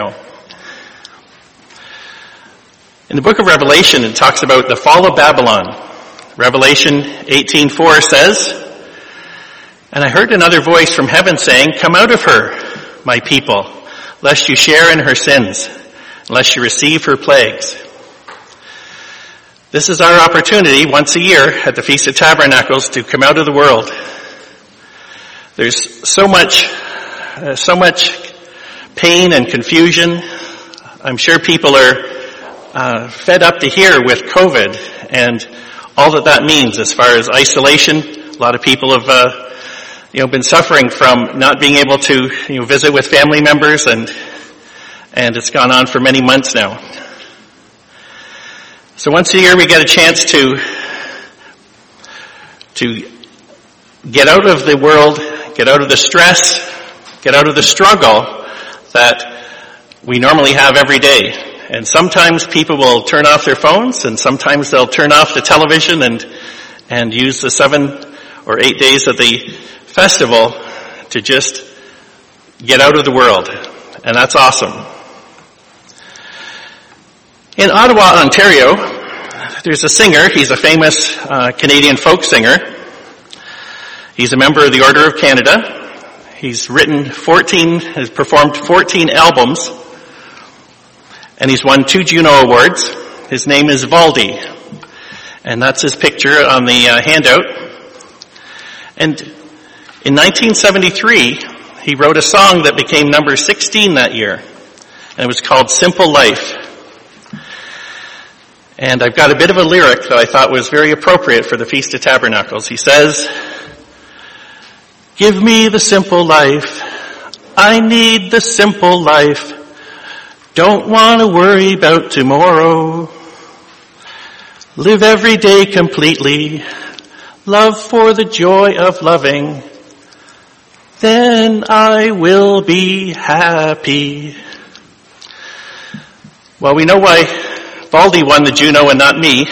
In the book of Revelation, it talks about the fall of Babylon. Revelation 18:4 says, "And I heard another voice from heaven saying, 'Come out of her, my people, lest you share in her sins, lest you receive her plagues.'" This is our opportunity once a year at the Feast of Tabernacles to come out of the world. There's so much pain and confusion. I'm sure people are fed up to here with COVID and all that means as far as isolation. A lot of people have been suffering from not being able to visit with family members, and it's gone on for many months now. So once a year we get a chance to get out of the world, get out of the stress, get out of the struggle that we normally have every day. And sometimes people will turn off their phones, and sometimes they'll turn off the television and use the 7 or 8 days of the festival to just get out of the world. And that's awesome. In Ottawa, Ontario, there's a singer. He's a famous Canadian folk singer. He's a member of the Order of Canada. He's has performed 14 albums, and he's won 2 Juno Awards. His name is Valdy, and that's his picture on the handout. And in 1973, he wrote a song that became number 16 that year, and it was called "Simple Life." And I've got a bit of a lyric that I thought was very appropriate for the Feast of Tabernacles. He says, "Give me the simple life. I need the simple life. Don't want to worry about tomorrow. Live every day completely. Love for the joy of loving. Then I will be happy." Well, we know why Valdy won the Juno and not me.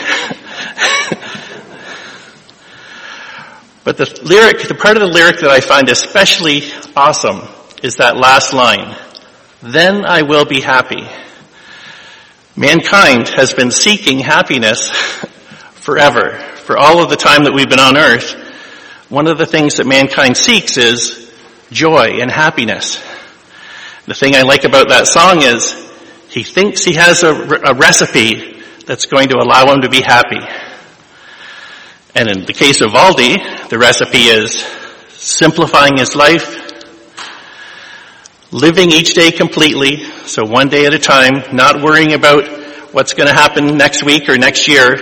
But the part of the lyric that I find especially awesome is that last line, "Then I will be happy." Mankind has been seeking happiness forever. For all of the time that we've been on earth, one of the things that mankind seeks is joy and happiness. The thing I like about that song is he thinks he has a recipe that's going to allow him to be happy. And in the case of Valdy, the recipe is simplifying his life, living each day completely, so one day at a time, not worrying about what's going to happen next week or next year,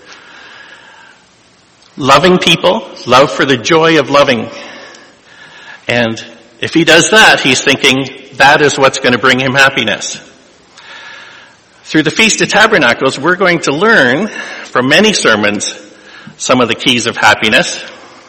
loving people, love for the joy of loving. And if he does that, he's thinking that is what's going to bring him happiness. Through the Feast of Tabernacles, we're going to learn from many sermons some of the keys of happiness.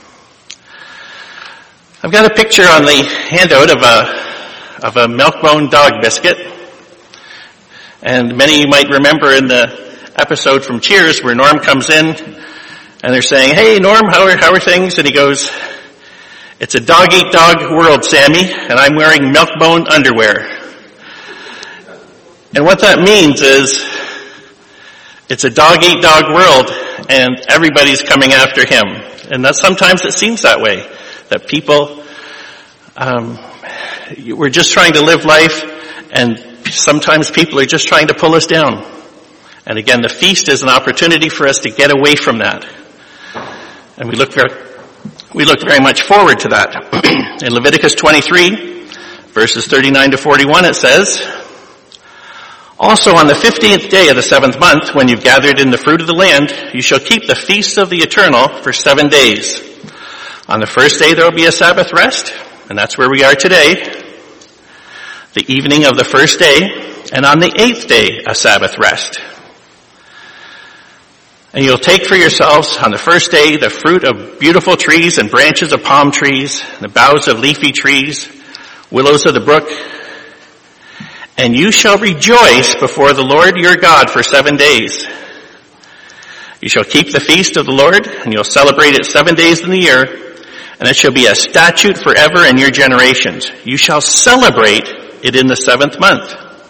I've got a picture on the handout of a Milk-Bone dog biscuit. And many of you might remember in the episode from Cheers where Norm comes in and they're saying, "Hey Norm, how are things?" And he goes, "It's a dog-eat-dog world, Sammy, and I'm wearing Milk-Bone underwear." And what that means is it's a dog-eat-dog world and everybody's coming after him. And that sometimes it seems that way, that people, we're just trying to live life and sometimes people are just trying to pull us down. And again, the feast is an opportunity for us to get away from that. And we look very much forward to that. In Leviticus 23, verses 39 to 41, it says, "Also on the 15th day of the 7th month, when you've gathered in the fruit of the land, you shall keep the feast of the Eternal for 7 days. On the first day there will be a Sabbath rest," and that's where we are today, "the evening of the first day, and on the 8th day a Sabbath rest. And you'll take for yourselves on the first day the fruit of beautiful trees and branches of palm trees, the boughs of leafy trees, willows of the brook, and you shall rejoice before the Lord your God for 7 days. You shall keep the feast of the Lord, and you'll celebrate it 7 days in the year, and it shall be a statute forever in your generations. You shall celebrate it in the 7th month.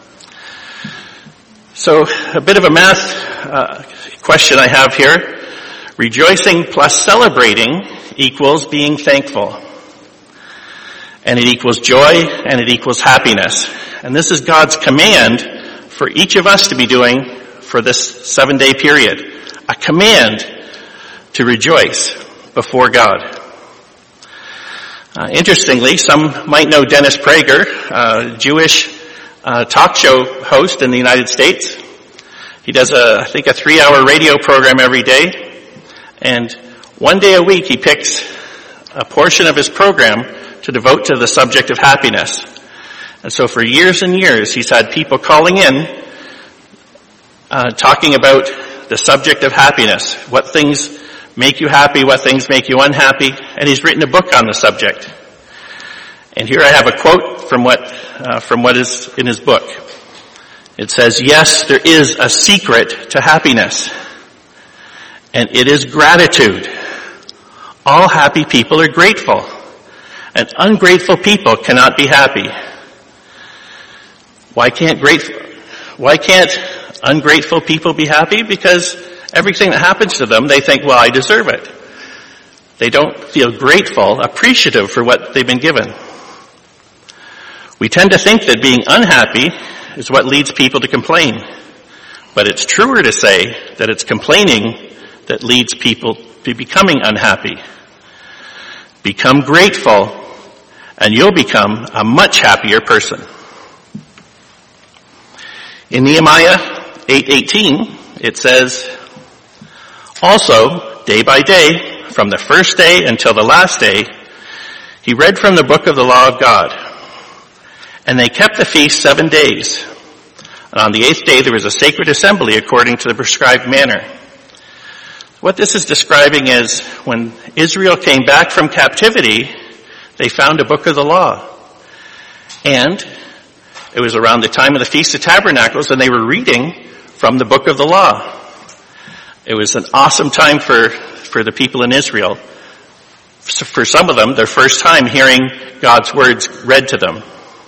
So a bit of a math question I have here. Rejoicing plus celebrating equals being thankful. And it equals joy and it equals happiness. And this is God's command for each of us to be doing for this 7-day period. A command to rejoice before God. Interestingly, some might know Dennis Prager, a Jewish talk show host in the United States. He does I think a 3-hour radio program every day. And one day a week he picks a portion of his program to devote to the subject of happiness. And so for years and years he's had people calling in talking about the subject of happiness. What things make you happy, what things make you unhappy, and he's written a book on the subject. And here I have a quote from what is in his book. It says, "Yes, there is a secret to happiness, and it is gratitude. All happy people are grateful, and ungrateful people cannot be happy. Why can't ungrateful people be happy? Because everything that happens to them, they think, well, I deserve it. They don't feel grateful, appreciative for what they've been given. We tend to think that being unhappy is what leads people to complain. But it's truer to say that it's complaining that leads people to becoming unhappy. Become grateful, and you'll become a much happier person." In Nehemiah 8:18, it says, "Also, day by day, from the first day until the last day, he read from the book of the law of God. And they kept the feast 7 days. And on the 8th day there was a sacred assembly according to the prescribed manner." What this is describing is when Israel came back from captivity, they found a book of the law. And it was around the time of the Feast of Tabernacles, and they were reading from the book of the law. It was an awesome time for the people in Israel. For some of them, their first time hearing God's words read to them.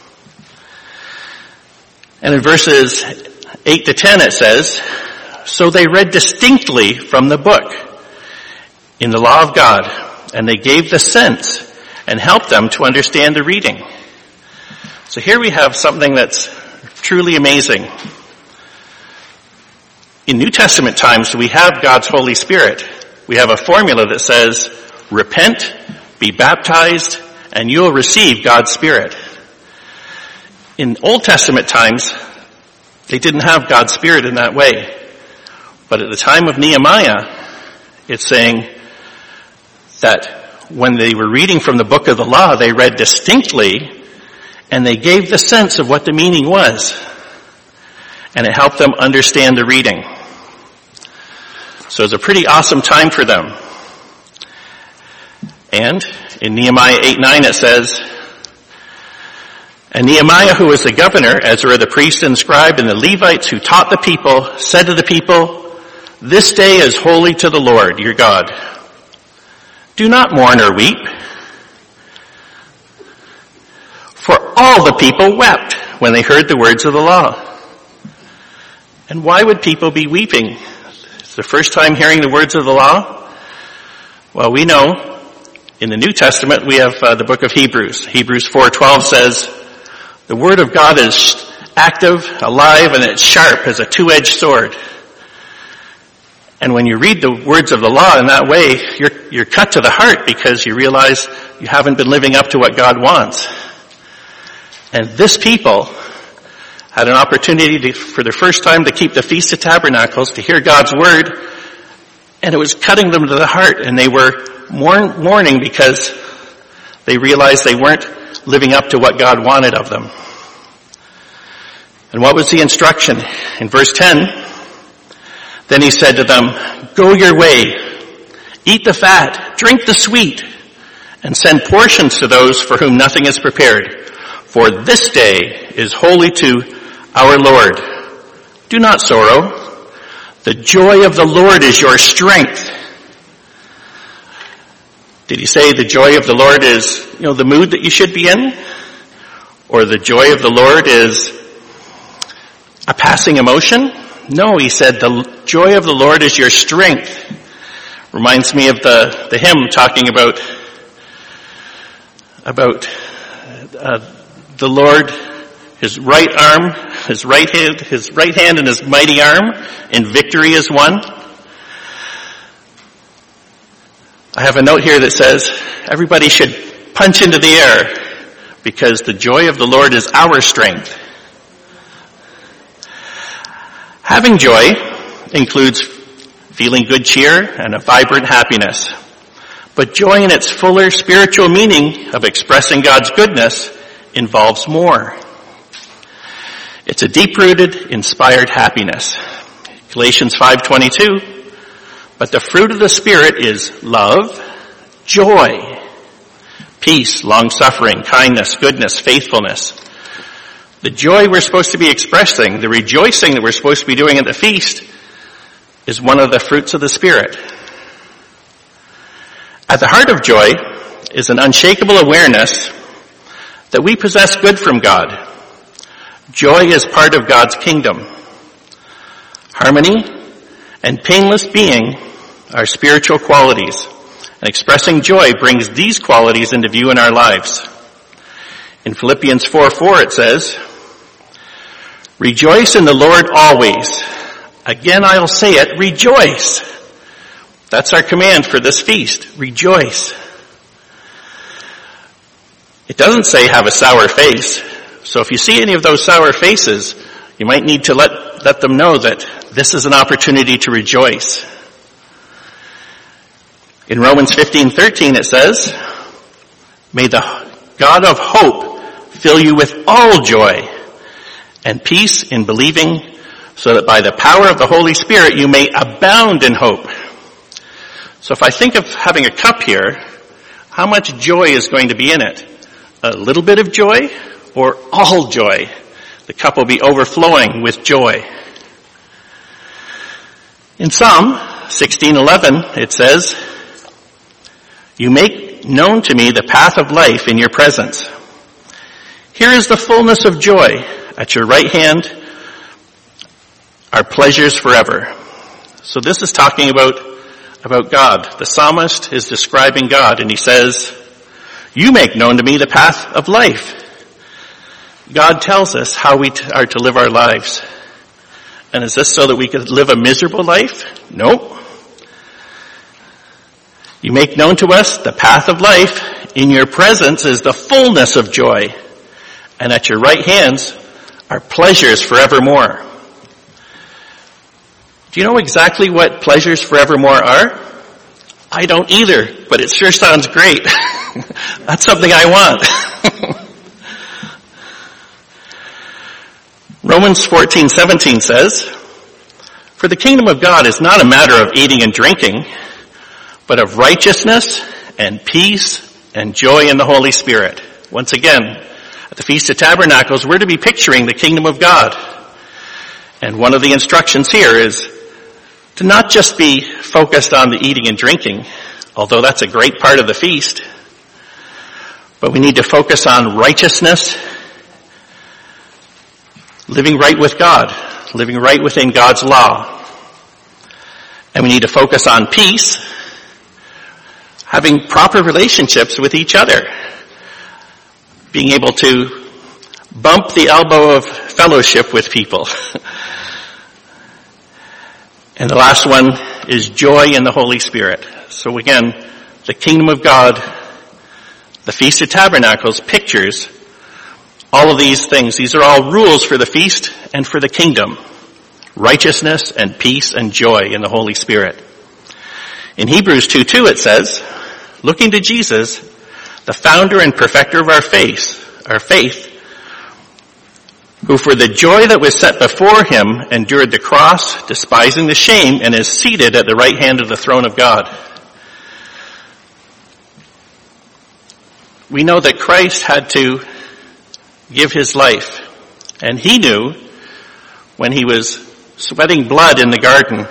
And in verses 8 to 10 it says, "So they read distinctly from the book in the law of God, and they gave the sense and helped them to understand the reading." So here we have something that's truly amazing. In New Testament times, we have God's Holy Spirit. We have a formula that says, repent, be baptized, and you'll receive God's Spirit. In Old Testament times, they didn't have God's Spirit in that way. But at the time of Nehemiah, it's saying that when they were reading from the book of the law, they read distinctly, and they gave the sense of what the meaning was. And it helped them understand the reading. So it's a pretty awesome time for them. And in Nehemiah 8:9 it says, "And Nehemiah, who was the governor, Ezra the priest and scribe, and the Levites who taught the people, said to the people, 'This day is holy to the Lord, your God. Do not mourn or weep.' For all the people wept when they heard the words of the law." And why would people be weeping? It's the first time hearing the words of the law? Well, we know in the New Testament we have the book of Hebrews. Hebrews 4:12 says, "The word of God is active, alive, and it's sharp as a two-edged sword." And when you read the words of the law in that way, you're cut to the heart because you realize you haven't been living up to what God wants. And this people had an opportunity for the first time to keep the Feast of Tabernacles, to hear God's word, and it was cutting them to the heart, and they were mourning because they realized they weren't living up to what God wanted of them. And what was the instruction? In verse 10, "Then he said to them, 'Go your way, eat the fat, drink the sweet, and send portions to those for whom nothing is prepared. For this day is holy to our Lord. Do not sorrow. The joy of the Lord is your strength.'" Did he say the joy of the Lord is, the mood that you should be in? Or the joy of the Lord is a passing emotion? No, he said, the joy of the Lord is your strength. Reminds me of the hymn talking about the Lord, his right arm, his right hand and his mighty arm in victory is won. I have a note here that says everybody should punch into the air because the joy of the Lord is our strength. Having joy includes feeling good cheer and a vibrant happiness. But joy in its fuller spiritual meaning of expressing God's goodness involves more. It's a deep-rooted, inspired happiness. Galatians 5:22, but the fruit of the Spirit is love, joy, peace, long-suffering, kindness, goodness, faithfulness. The joy we're supposed to be expressing, the rejoicing that we're supposed to be doing at the feast, is one of the fruits of the Spirit. At the heart of joy is an unshakable awareness that we possess good from God. Joy is part of God's kingdom. Harmony and painless being are spiritual qualities, and expressing joy brings these qualities into view in our lives. In Philippians 4:4 it says, rejoice in the Lord always. Again I'll say it, rejoice. That's our command for this feast. Rejoice. It doesn't say have a sour face. So if you see any of those sour faces, you might need to let them know that this is an opportunity to rejoice. In Romans 15:13 it says, may the God of hope fill you with all joy and peace in believing, so that by the power of the Holy Spirit you may abound in hope. So if I think of having a cup here, how much joy is going to be in it? A little bit of joy or all joy? The cup will be overflowing with joy. In Psalm 16:11 it says, you make known to me the path of life in your presence. Here is the fullness of joy. At your right hand are pleasures forever. So this is talking about God. The psalmist is describing God, and he says, you make known to me the path of life. God tells us how we are to live our lives. And is this so that we could live a miserable life? No. You make known to us the path of life. In your presence is the fullness of joy. And at your right hands are pleasures forevermore. Do you know exactly what pleasures forevermore are? I don't either, but it sure sounds great. That's something I want. Romans 14:17 says, for the kingdom of God is not a matter of eating and drinking, but of righteousness and peace and joy in the Holy Spirit. Once again, at the Feast of Tabernacles, we're to be picturing the kingdom of God. And one of the instructions here is to not just be focused on the eating and drinking, although that's a great part of the feast, but we need to focus on righteousness, living right with God, living right within God's law. And we need to focus on peace, having proper relationships with each other, being able to bump the elbow of fellowship with people. And the last one is joy in the Holy Spirit. So again, the kingdom of God, the Feast of Tabernacles pictures all of these things. These are all rules for the feast and for the kingdom. Righteousness and peace and joy in the Holy Spirit. In Hebrews 2:2 it says, looking to Jesus, the founder and perfecter of our faith, who for the joy that was set before him endured the cross, despising the shame, and is seated at the right hand of the throne of God. We know that Christ had to give his life, and he knew when he was sweating blood in the garden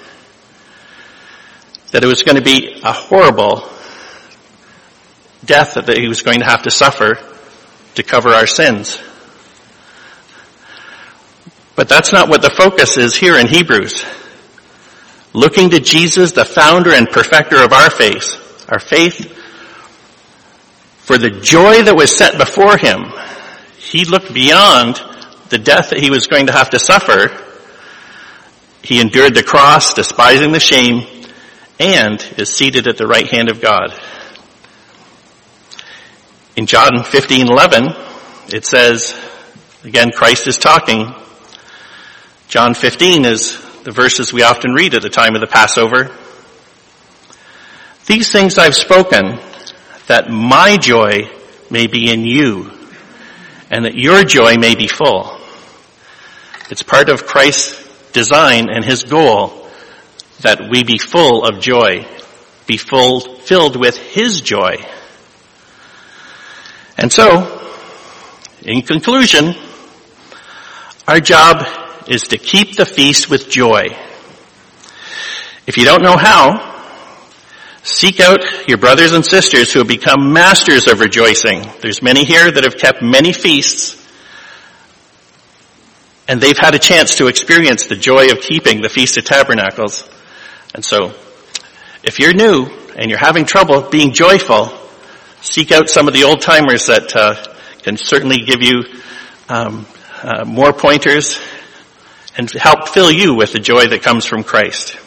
that it was going to be a horrible death that he was going to have to suffer to cover our sins. But that's not what the focus is here in Hebrews. Looking to Jesus, the founder and perfecter of our faith, for the joy that was set before him, he looked beyond the death that he was going to have to suffer. He endured the cross, despising the shame, and is seated at the right hand of God. In John 15:11, it says, again, Christ is talking. John 15 is the verses we often read at the time of the Passover. These things I've spoken, that my joy may be in you, and that your joy may be full. It's part of Christ's design and his goal that we be full of joy, be filled with his joy. And so, in conclusion, our job is to keep the feast with joy. If you don't know how, seek out your brothers and sisters who have become masters of rejoicing. There's many here that have kept many feasts, and they've had a chance to experience the joy of keeping the Feast of Tabernacles. And so, if you're new and you're having trouble being joyful, seek out some of the old timers that can certainly give you more pointers and help fill you with the joy that comes from Christ.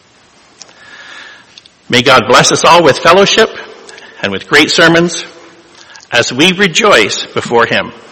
May God bless us all with fellowship and with great sermons as we rejoice before him.